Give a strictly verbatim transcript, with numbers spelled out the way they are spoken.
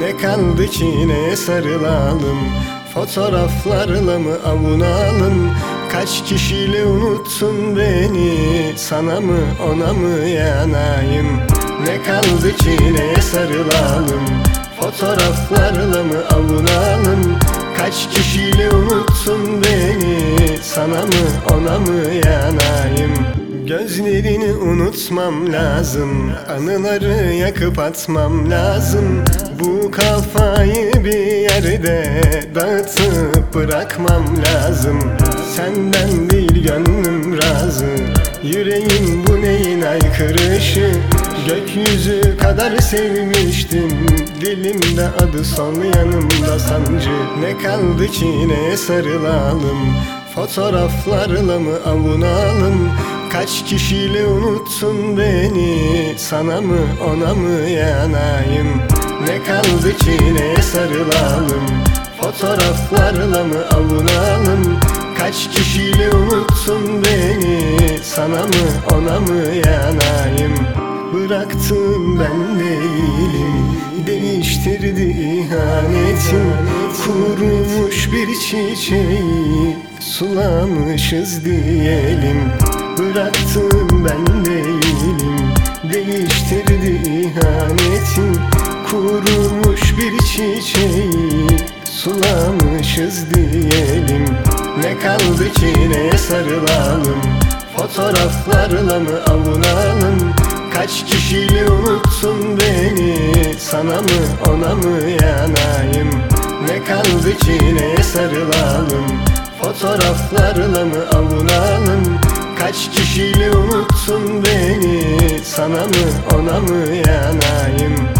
Ne kaldı ki neye sarılalım, fotoğraflarla mı avunalım? Kaç kişiyle unuttun beni, sana mı ona mı yanayım? Ne kaldı ki neye sarılalım, fotoğraflarla mı avunalım? Kaç kişiyle unuttun beni, sana mı ona mı yanayım? Gözlerini unutmam lazım, anıları yakıp atmam lazım. Bu kafayı bir yerde dağıtıp bırakmam lazım. Senden değil gönlüm razı, yüreğim bu neyin aykırışı? Gökyüzü kadar sevmiştim, dilimde adı son yanımda sancı. Ne kaldı ki neye sarılalım, fotoğraflarla mı avunalım? Kaç kişiyle unuttun beni, sana mı ona mı yanayım? Ne kaldı ki neye sarılalım, fotoğraflarla mı avunalım? Kaç kişiyle unuttun beni, sana mı ona mı yanayım? Bıraktım ben değilim, değiştirdi ihanetim. Kurumuş bir çiçeği sulamışız diyelim. Bıraktım ben değilim, değiştirdi ihanetim. Kurumuş bir çiçeği sulamışız diyelim. Ne kaldı ki neye sarılalım, fotoğraflarla mı avunalım? Kaç kişiyle unuttun beni, sana mı ona mı yanayım? Ne kaldı ki neye sarılalım, fotoğraflarla mı avunalım? Kaç kişiyle unuttun beni, sana mı ona mı yanayım?